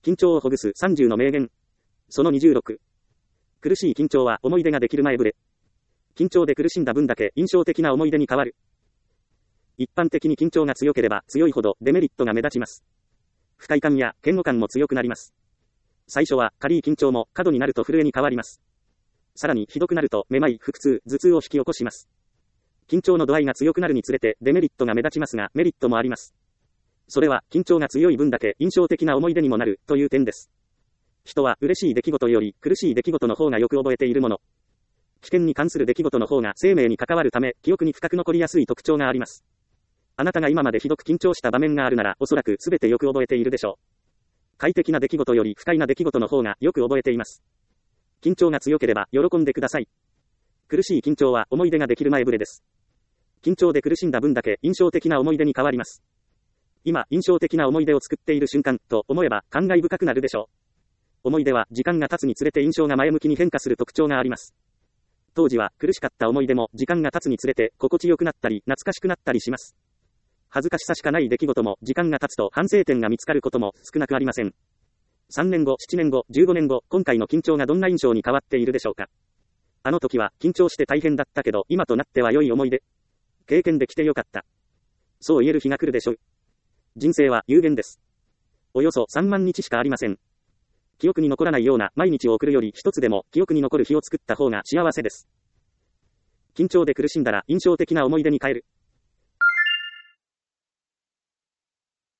緊張をほぐす30の名言。その26。苦しい緊張は思い出ができる前触れ。緊張で苦しんだ分だけ印象的な思い出に変わる。一般的に緊張が強ければ強いほどデメリットが目立ちます。不快感や嫌悪感も強くなります。最初は軽い緊張も過度になると震えに変わります。さらにひどくなるとめまい、腹痛、頭痛を引き起こします。緊張の度合いが強くなるにつれてデメリットが目立ちますがメリットもあります。それは緊張が強い分だけ印象的な思い出にもなるという点です。人は嬉しい出来事より苦しい出来事の方がよく覚えているもの。危険に関する出来事の方が生命に関わるため記憶に深く残りやすい特徴があります。あなたが今までひどく緊張した場面があるならおそらく全てよく覚えているでしょう。快適な出来事より不快な出来事の方がよく覚えています。緊張が強ければ喜んでください。苦しい緊張は思い出ができる前触れです。緊張で苦しんだ分だけ印象的な思い出に変わります。今、印象的な思い出を作っている瞬間と思えば感慨深くなるでしょう。思い出は時間が経つにつれて印象が前向きに変化する特徴があります。当時は苦しかった思い出も時間が経つにつれて心地よくなったり懐かしくなったりします。恥ずかしさしかない出来事も時間が経つと反省点が見つかることも少なくありません。3年後、7年後、15年後、今回の緊張がどんな印象に変わっているでしょうか。あの時は緊張して大変だったけど今となっては良い思い出。経験できてよかった。そう言える日が来るでしょう。人生は有限です。およそ3万日しかありません。記憶に残らないような毎日を送るより一つでも記憶に残る日を作った方が幸せです。緊張で苦しんだら印象的な思い出に変える。